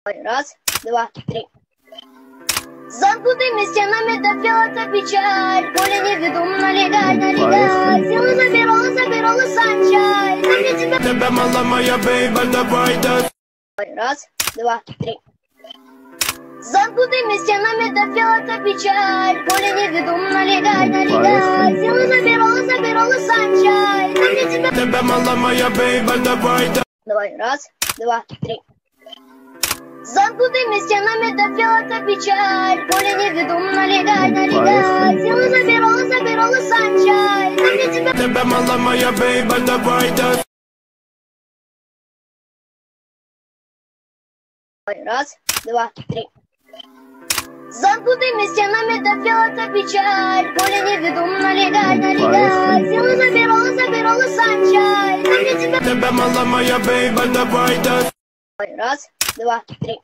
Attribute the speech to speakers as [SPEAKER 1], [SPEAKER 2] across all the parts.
[SPEAKER 1] Раз, два, три. Замкнутыми стенами допела печаль. Поле неведомо, легально, легаль. Силы забирала санчай.
[SPEAKER 2] Тебя мало, моя бейба, давай да.
[SPEAKER 1] Раз, два, три. Замкнутыми стенами допела печаль. Поле неведомо, легально, легаль. Силы забирала санчай.
[SPEAKER 2] Тебя мало, моя бейба, давай да.
[SPEAKER 1] Давай, раз, два, три. Замкнутыми стенами допела печаль. Поле неведомо, легально, легаль. Силы забирала санчай.
[SPEAKER 2] Тебя мало, моя бейба, давай да.
[SPEAKER 1] Раз, два, три. Замкнутыми стенами допела печаль. Поле неведомо, легально, легаль. Силы забирала санчай.
[SPEAKER 2] Тебя мало, моя бейба, давай да.
[SPEAKER 1] Раз, два, три.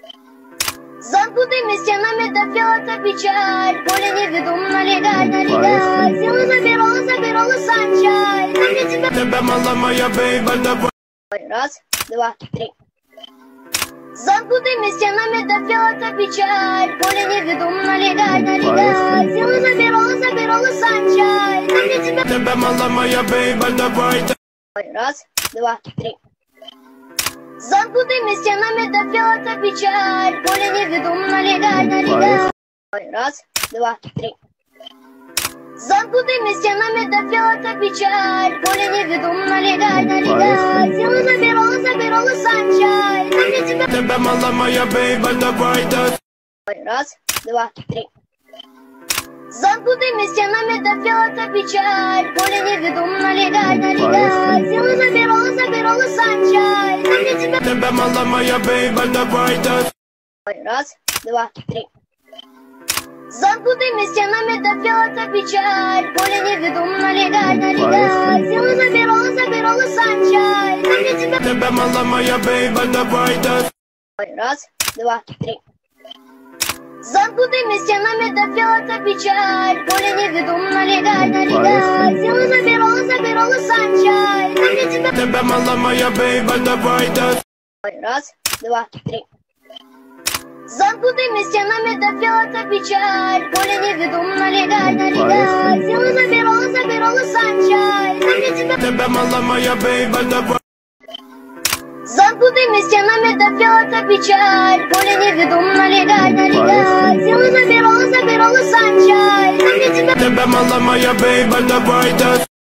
[SPEAKER 1] Замкнутыми стенами допела печаль. Поле неведомо, легально, легаль. Силы забирала санчай.
[SPEAKER 2] Тебя мало, моя бейба, давай.
[SPEAKER 1] Раз, два, три. Замкнутыми стенами допела печаль. Поле неведомо, легально, легаль. Силы забирала санчай.
[SPEAKER 2] Тебя мало, моя бейба, давай да.
[SPEAKER 1] Раз, два, три. Замкнутыми стенами допела печаль. Поле неведомо, легально, легаль. Раз, два, три. Замкнутыми стенами допела печаль. Поле неведомо, легально, легаль. Силы забирала санчай.
[SPEAKER 2] Тебя мало, моя бейба, давай да.
[SPEAKER 1] Раз, два, три. Замкнутыми стенами допела печаль. Поле неведомо, легально, легаль. Силы забирала санчай.
[SPEAKER 2] Тебя мало, моя бейба, давай да.
[SPEAKER 1] Раз, два, три. Замкнутыми стенами допела печаль. Поле неведомо, легально, легаль. Силы забирала санчай.
[SPEAKER 2] Тебя мало, моя бейба, давай да.
[SPEAKER 1] Раз, два, три. Замкнутыми стенами допела печаль. Поле неведомо, легально, легаль. Силы забирала санчай.
[SPEAKER 2] Тебя мало, моя бейба, давай да.
[SPEAKER 1] Раз, два, три. Замкнутыми стенами допела печаль. Поле неведомо, легально, легаль. Силы забирала санчай.
[SPEAKER 2] Тебя мало, моя бейба, давай.
[SPEAKER 1] Замкнутыми стенами допела печаль. Поле неведомо, легально, легаль. Силы забирала санчай.
[SPEAKER 2] Тебя мало, моя бейба, давай да.